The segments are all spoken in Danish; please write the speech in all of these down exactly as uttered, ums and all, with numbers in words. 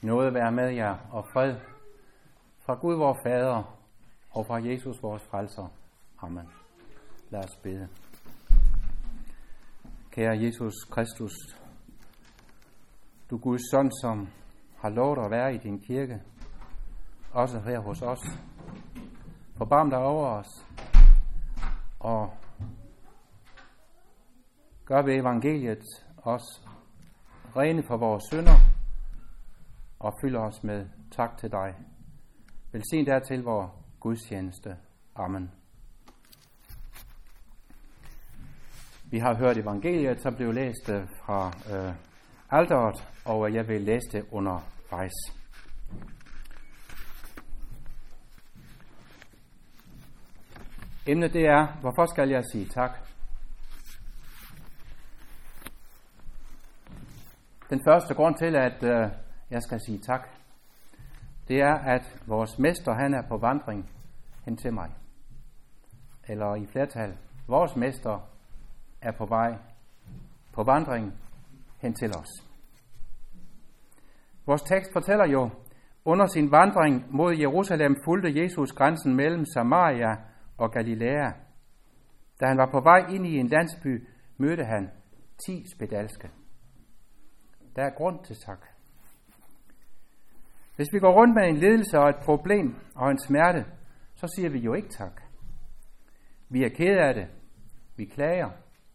Nåde være med jer og fred fra Gud vor Fader og fra Jesus vores Frelser. Amen. Lad os bede. Kære Jesus Kristus, du Guds søn, som har lovet at være i din kirke, også her hos os. Forbarm dig over os, og gør ved evangeliet os rene for vores synder, og fyld os med tak til dig. Velsign dertil vor gudstjeneste. Amen. Vi har hørt evangeliet, som blev læst fra øh, alteret, og jeg vil læse det undervejs. Emnet det er, hvorfor skal jeg sige tak? Den første grund til, at øh, jeg skal sige tak, det er, at vores mester, han er på vandring hen til mig. Eller i flertal, vores mester er på vej, på vandring hen til os. Vores tekst fortæller jo, under sin vandring mod Jerusalem fulgte Jesus grænsen mellem Samaria og Galilea. Da han var på vej ind i en landsby, mødte han ti spedalske. Der er grund til tak. Hvis vi går rundt med en lidelse og et problem og en smerte, så siger vi jo ikke tak. Vi er kede af det. Vi klager.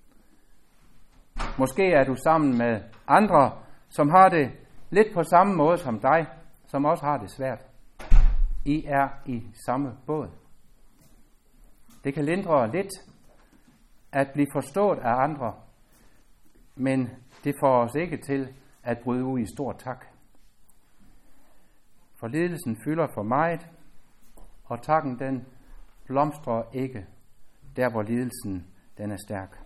Måske er du sammen med andre, som har det lidt på samme måde som dig, som også har det svært. I er i samme båd. Det kan lindre lidt at blive forstået af andre, men det får os ikke til at bryde ud i stor tak. For lidelsen fylder for meget, og takken den blomstrer ikke, der hvor lidelsen den er stærk.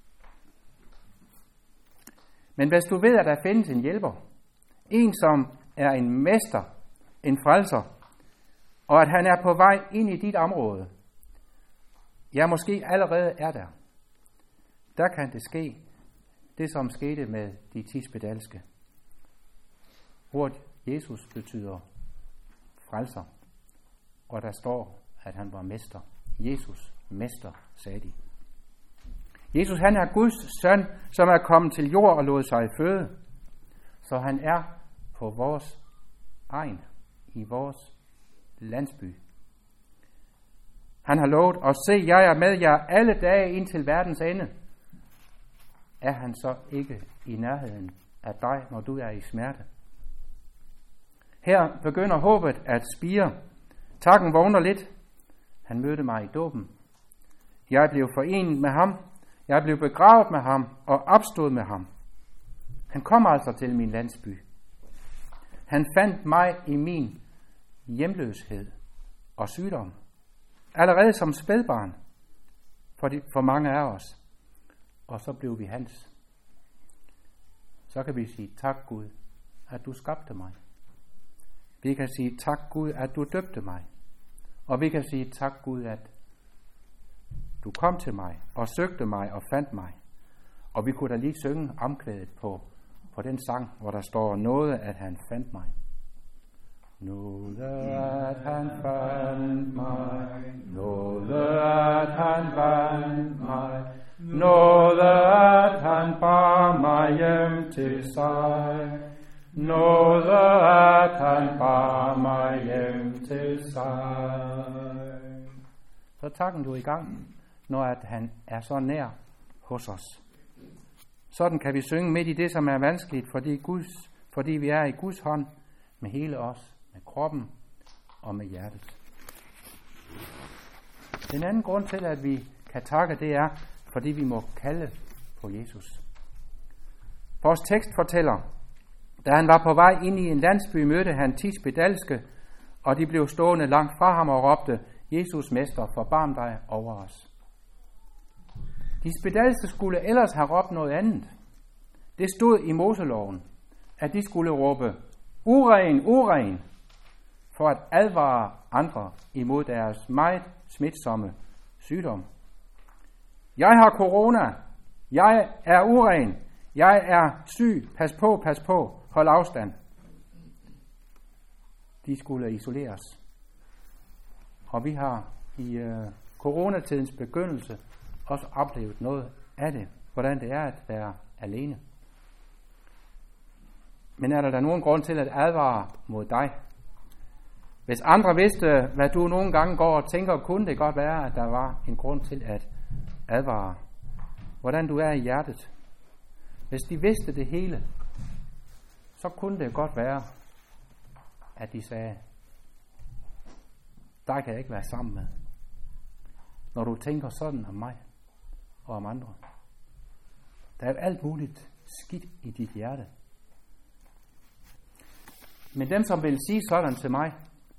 Men hvis du ved, at der findes en hjælper, en som er en mester, en frelser, og at han er på vej ind i dit område, ja, måske allerede er der, der kan det ske, det som skete med de ti spedalske. Ordet Jesus betyder frelser, og der står, at han var mester. Jesus, mester, sagde de. Jesus, han er Guds søn, som er kommet til jord og lod sig føde. Så han er på vores egen, i vores landsby. Han har lovet at se, jeg er med jer alle dage indtil verdens ende. Er han så ikke i nærheden af dig, når du er i smerte? Her begynder håbet at spire. Takken vågner lidt. Han mødte mig i dåben. Jeg blev forenet med ham. Jeg blev begravet med ham og opstod med ham. Han kom altså til min landsby. Han fandt mig i min hjemløshed og sygdom. Allerede som spædbarn for, de, for mange af os. Og så blev vi hans. Så kan vi sige, tak Gud, at du skabte mig. Vi kan sige, tak Gud, at du døbte mig. Og vi kan sige, tak Gud, at du kom til mig og søgte mig og fandt mig. Og vi kunne da lige synge omkvædet på, på den sang, hvor der står noget, at han fandt mig. Noget, at han fandt mig. Noget, at han fandt mig. Noget, at han bar mig hjem til sig. Noget, at han bar mig hjem til sig. Så takken du i gang, når at han er så nær hos os. Sådan kan vi synge midt i det, som er vanskeligt, fordi, Guds, fordi vi er i Guds hånd med hele os, med kroppen og med hjertet. Den anden grund til, at vi kan takke, det er, fordi vi må kalde på Jesus. Vores tekst fortæller, da han var på vej ind i en landsby, mødte han ti spedalske, og de blev stående langt fra ham og råbte, Jesus, mester, forbarm dig over os. De spedalske skulle ellers have råbt noget andet. Det stod i Moseloven, at de skulle råbe, uren, uren, for at advare andre imod deres meget smitsomme sygdom. Jeg har corona. Jeg er uren. Jeg er syg. Pas på, pas på. Hold afstand. de skulle isoleres. Og vi har i øh, coronatidens begyndelse også oplevet noget af det, hvordan det er at være alene. Men er der da nogen grund til at advare mod dig? Hvis andre vidste, hvad du nogle gange går og tænker, kunne det godt være, at der var en grund til at advare. Hvordan du er i hjertet. Hvis de vidste det hele, så kunne det godt være, at de sagde, dig kan jeg ikke være sammen med, når du tænker sådan om mig og om andre. Der er alt muligt skidt i dit hjerte. Men dem, som vil sige sådan til mig,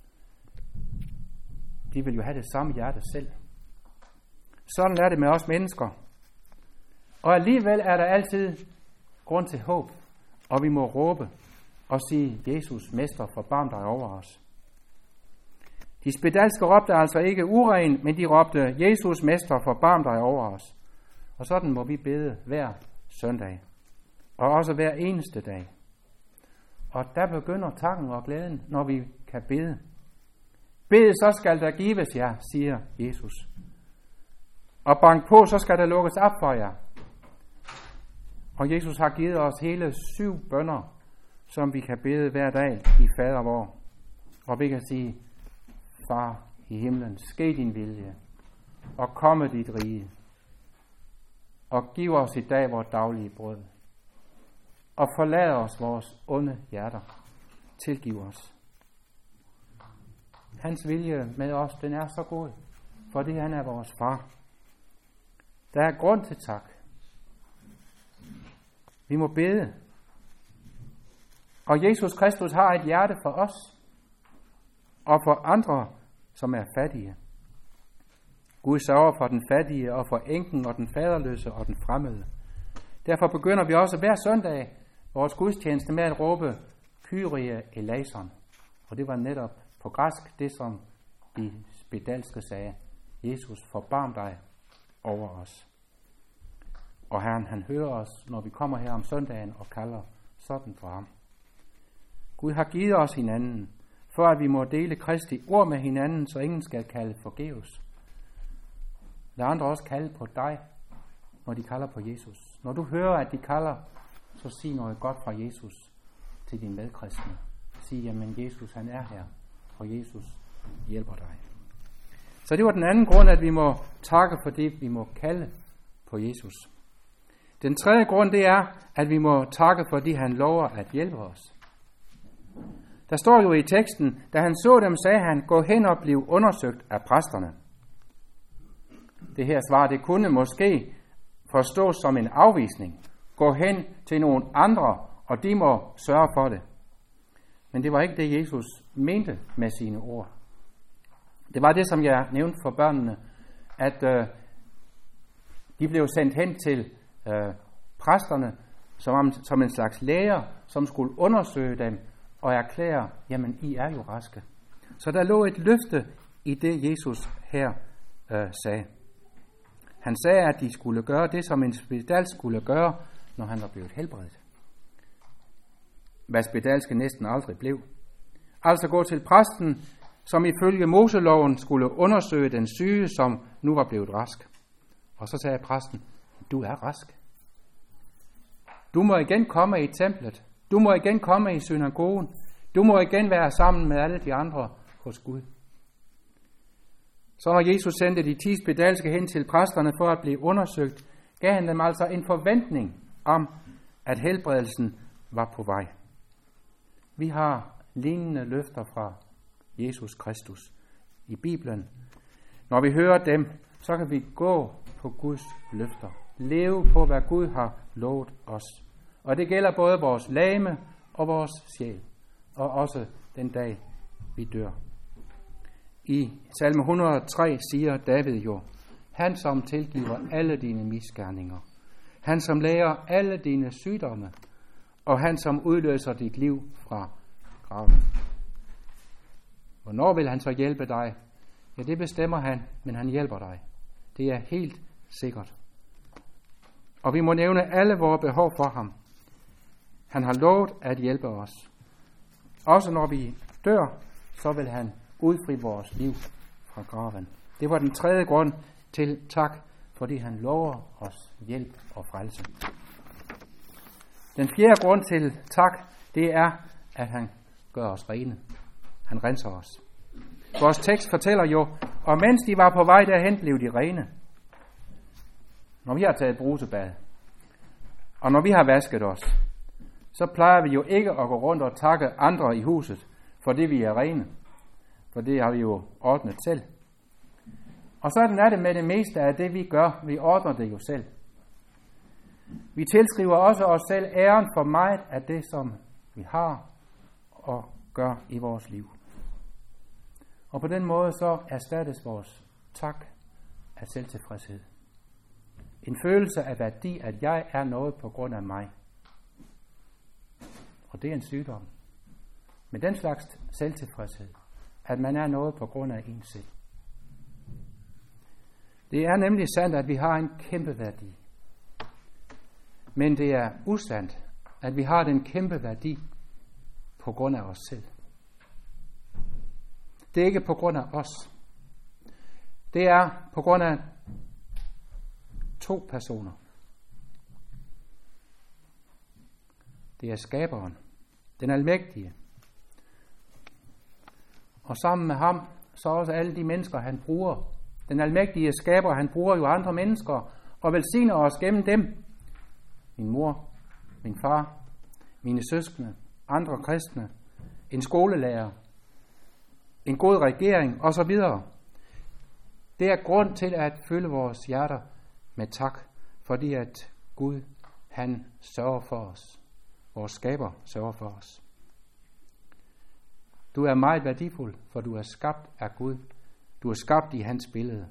de vil jo have det samme hjerte selv. Sådan er det med os mennesker. Og alligevel er der altid grund til håb, og vi må råbe og sige, Jesus, Mester, forbarm dig over os. De spedalske råbte altså ikke uren, men de råbte, Jesus, Mester, forbarm dig over os. Og sådan må vi bede hver søndag, og også hver eneste dag. Og der begynder takken og glæden, når vi kan bede. Bed, så skal der gives jer, siger Jesus. Og bank på, så skal der lukkes op for jer. Og Jesus har givet os hele syv bønner, som vi kan bede hver dag i fader vor. Og vi kan sige, Far i himlen, ske din vilje, og komme dit rige. Og giv os i dag vores daglige brød. Og forlad os vores onde hjerter. Tilgiv os. Hans vilje med os, den er så god, fordi han er vores far. Der er grund til tak. Vi må bede. Og Jesus Kristus har et hjerte for os, og for andre, som er fattige. Gud sørger for den fattige, og for enken, og den faderløse, og den fremmede. Derfor begynder vi også hver søndag vores gudstjeneste med at råbe Kyrie eleison. Og det var netop på græsk det, som de spedalske sagde. Jesus, forbarm dig over os. Og Herren, han hører os, når vi kommer her om søndagen og kalder sådan for ham. Gud har givet os hinanden, for at vi må dele Kristi ord med hinanden, så ingen skal kalde forgæves. Lad andre også kalde på dig, når de kalder på Jesus. Når du hører, at de kalder, så sig noget godt fra Jesus til din medkristne. Sig, jamen Jesus, han er her, og Jesus hjælper dig. Så det var den anden grund, at vi må takke for det, vi må kalde på Jesus. Den tredje grund, det er, at vi må takke for det, han lover at hjælpe os. Der står jo i teksten, da han så dem, sagde han, gå hen og bliv undersøgt af præsterne. Det her svar, det kunne måske forstås som en afvisning. Gå hen til nogle andre, og de må sørge for det. Men det var ikke det, Jesus mente med sine ord. Det var det, som jeg nævnte for børnene, at øh, de blev sendt hen til øh, præsterne som, som en slags læger, som skulle undersøge dem og erklære, jamen I er jo raske. Så der lå et løfte i det, Jesus her øh, sagde. Han sagde, at de skulle gøre det, som en spedalsk skulle gøre, når han var blevet helbredt. Hvad spedalske næsten aldrig blev. Altså gå til præsten, som ifølge Moseloven skulle undersøge den syge, som nu var blevet rask. Og så sagde præsten, du er rask. Du må igen komme i templet. Du må igen komme i synagogen. Du må igen være sammen med alle de andre hos Gud. Så når Jesus sendte de ti spedalske hen til præsterne for at blive undersøgt, gav han dem altså en forventning om, at helbredelsen var på vej. Vi har lignende løfter fra Jesus Kristus i Bibelen. Når vi hører dem, så kan vi gå på Guds løfter. Leve på, hvad Gud har lovet os. Og det gælder både vores legeme og vores sjæl. Og også den dag, vi dør. I salme et hundrede og tre siger David jo, han som tilgiver alle dine misgerninger, han som læger alle dine sygdomme, og han som udløser dit liv fra graven. Hvornår vil han så hjælpe dig? Ja, det bestemmer han, men han hjælper dig. Det er helt sikkert. Og vi må nævne alle vores behov for ham. Han har lovet at hjælpe os. Også når vi dør, så vil han udfri vores liv fra graven. Det var den tredje grund til tak, fordi han lover os hjælp og frelse. Den fjerde grund til tak, det er, at han gør os rene. Han renser os. Vores tekst fortæller jo, og mens de var på vej derhen, blev de rene. Når vi har taget brusebad, og når vi har vasket os, så plejer vi jo ikke at gå rundt og takke andre i huset, fordi vi er rene. For det har vi jo ordnet selv. Og sådan er det med det meste af det, vi gør. Vi ordner det jo selv. Vi tilskriver også os selv æren for meget af det, som vi har og gør i vores liv. Og på den måde så erstattes vores tak af selvtilfredshed. En følelse af værdi, at jeg er noget på grund af mig. Og det er en sygdom. Men den slags selvtilfredshed, at man er noget på grund af en selv. Det er nemlig sandt, at vi har en kæmpe værdi. Men det er usandt, at vi har den kæmpe værdi på grund af os selv. Det er ikke på grund af os. Det er på grund af to personer. Det er skaberen, den almægtige. Og sammen med ham, så også alle de mennesker, han bruger. Den almægtige skaber, han bruger jo andre mennesker og velsigner os gennem dem. Min mor, min far, mine søskende, andre kristne, en skolelærer, en god regering osv. Det er grund til at fylde vores hjerter med tak, fordi at Gud, han sørger for os. Vores skaber sørger for os. Du er meget værdifuld, for du er skabt af Gud. Du er skabt i hans billede.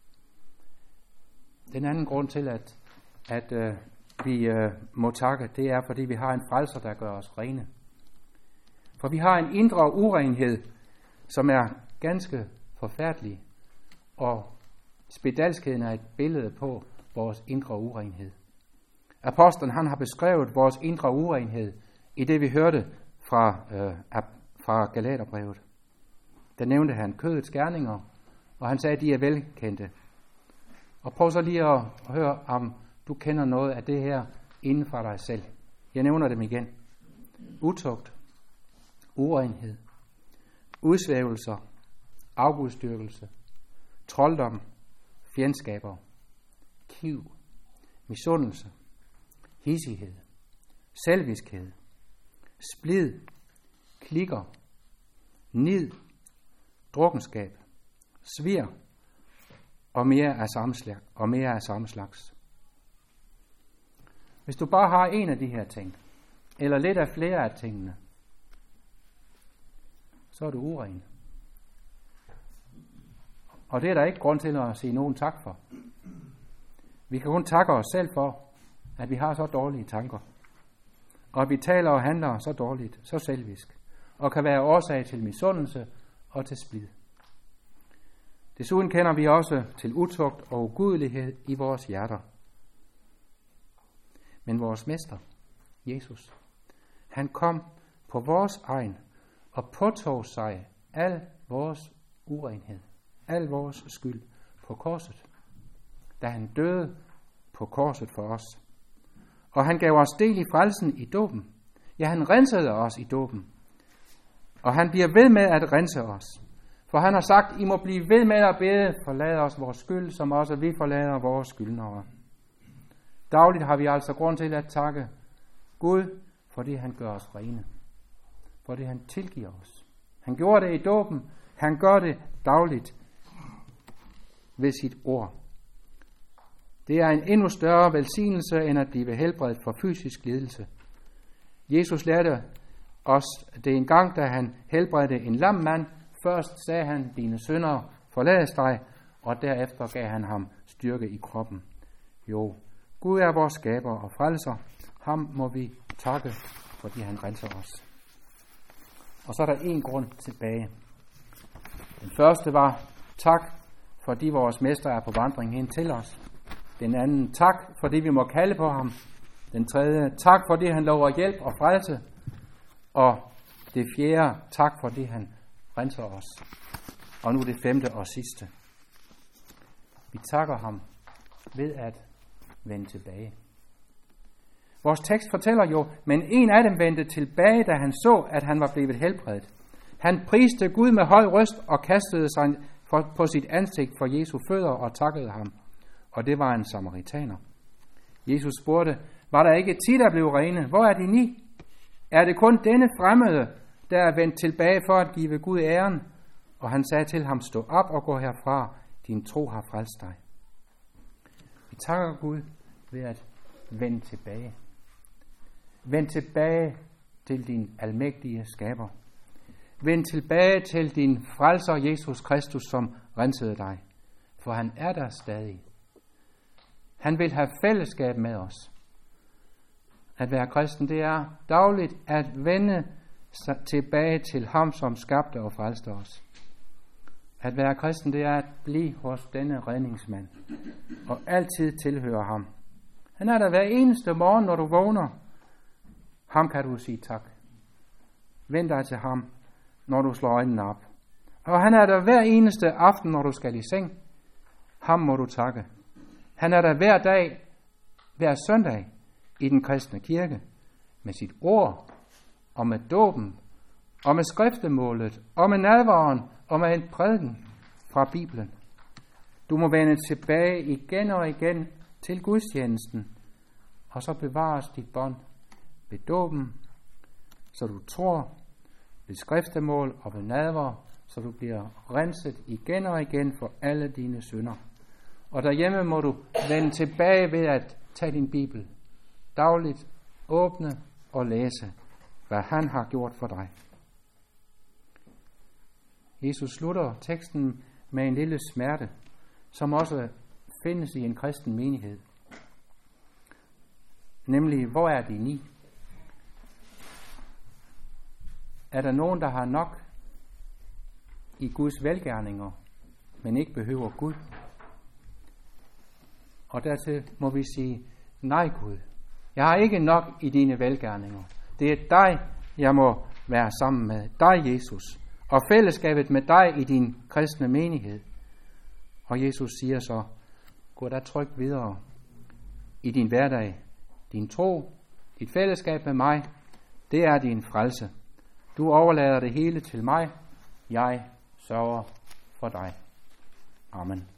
Den anden grund til, at, at øh, vi øh, må takke, det er, fordi vi har en frelser, der gør os rene. For vi har en indre urenhed, som er ganske forfærdelig, og spedalskheden er et billede på vores indre urenhed. Apostlen, han har beskrevet vores indre urenhed i det, vi hørte fra, øh, fra Galaterbrevet. Der nævnte han kødets gerninger, og han sagde, at de er velkendte. Og prøv så lige at høre, om du kender noget af det her inden for dig selv. Jeg nævner dem igen. Utugt, urenhed, udsvævelser, afgudstyrkelse, trolddom, fjendskaber, kiv, misundelse, hissighed, selviskhed, splid, klikker, nid, drukkenskab, svir og mere af samme slags, og mere af samme slags. Hvis du bare har en af de her ting, eller lidt af flere af tingene, så er du uren. Og det er der ikke grund til at sige nogen tak for. Vi kan kun takke os selv for, at vi har så dårlige tanker. Og at vi taler og handler så dårligt, så selvisk. Og kan være årsag til misundelse og til splid. Desuden kender vi også til utugt og ugudelighed i vores hjerter. Men vores mester, Jesus, han kom på vores egen og påtog sig al vores urenhed, al vores skyld på korset, da han døde på korset for os. Og han gav os del i frelsen i dåben. Ja, han rensede os i dåben. Og han bliver ved med at rense os. For han har sagt, I må blive ved med at bede, forlade os vores skyld, som også vi forlader vores skyldnere. Dagligt har vi altså grund til at takke Gud, fordi han gør os rene. Fordi han tilgiver os. Han gjorde det i dåben. Han gør det dagligt ved sit ord. Det er en endnu større velsignelse, end at blive helbredt for fysisk lidelse. Jesus lærte os det en gang, da han helbredte en lam mand. Først sagde han, dine synder forlades dig, og derefter gav han ham styrke i kroppen. Jo, Gud er vores skaber og frelser. Ham må vi takke, fordi han renser os. Og så er der en grund tilbage. Den første var tak, fordi vores mester er på vandring hen til os. Den anden, tak, fordi vi må kalde på ham. Den tredje, tak, fordi han lover hjælp og frelse. Og det fjerde, tak, fordi han renser os. Og nu det femte og sidste. Vi takker ham ved at vende tilbage. Vores tekst fortæller jo, men en af dem vendte tilbage, da han så, at han var blevet helbredet. Han priste Gud med høj røst og kastede sig på sit ansigt for Jesu fødder og takkede ham. Og det var en samaritaner. Jesus spurgte, var der ikke ti, der blev rene? Hvor er de ni? Er det kun denne fremmede, der er vendt tilbage for at give Gud æren? Og han sagde til ham, stå op og gå herfra, din tro har frelst dig. Vi takker Gud ved at vende tilbage. Vend tilbage til din almægtige skaber. Vend tilbage til din frelser Jesus Kristus, som rensede dig. For han er der stadig. Han vil have fællesskab med os. At være kristen, det er dagligt at vende tilbage til ham, som skabte og frelste os. At være kristen, det er at blive hos denne redningsmand. Og altid tilhøre ham. Han er der hver eneste morgen, når du vågner. Ham kan du sige tak. Vend dig til ham, når du slår øjnene op. Og han er der hver eneste aften, når du skal i seng. Ham må du takke. Han er der hver dag, hver søndag i den kristne kirke, med sit ord, og med dåben, og med skriftemålet, og med nadveren, og med en prædiken fra Bibelen. Du må vende tilbage igen og igen til gudstjenesten, og så bevares dit bånd ved dåben, så du tror, ved skriftemål og ved nadver, så du bliver renset igen og igen for alle dine synder. Og derhjemme må du vende tilbage ved at tage din Bibel dagligt, åbne og læse, hvad han har gjort for dig. Jesus slutter teksten med en lille smerte, som også findes i en kristen menighed. Nemlig, hvor er de ni? Er der nogen, der har nok i Guds velgerninger, men ikke behøver Gud? Og dertil må vi sige, nej Gud, jeg har ikke nok i dine velgerninger. Det er dig, jeg må være sammen med. Dig, Jesus. Og fællesskabet med dig i din kristne menighed. Og Jesus siger så, gå da trygt videre i din hverdag. Din tro, dit fællesskab med mig, det er din frelse. Du overlader det hele til mig. Jeg sørger for dig. Amen.